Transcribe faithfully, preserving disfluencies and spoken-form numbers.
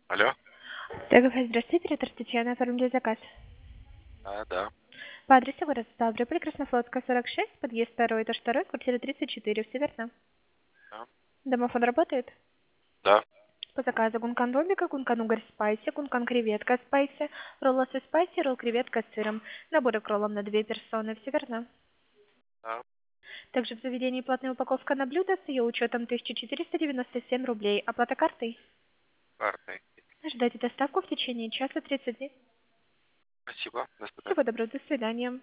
Алло. ТГФ, здравствуйте, оператор Татьяна, оформили заказ. А, да. По адресу город Ставрополь, Краснофлотская, сорок шесть, подъезд второй, этаж второй, квартира тридцать четыре, все верно? Да. Домофон работает? Да. По заказу гункан домика, гункан угорь спайси, гункан креветка спайси, ролл со спайси, ролл креветка с сыром. Наборы к роллам на две персоны, все верно? Да. Также в заведении платная упаковка на блюдо с ее учетом тысяча четыреста девяносто семь рублей. Оплата картой? Картой. Ждайте доставку в течение часа тридцати. Спасибо. До свидания. Всего доброго, до свидания.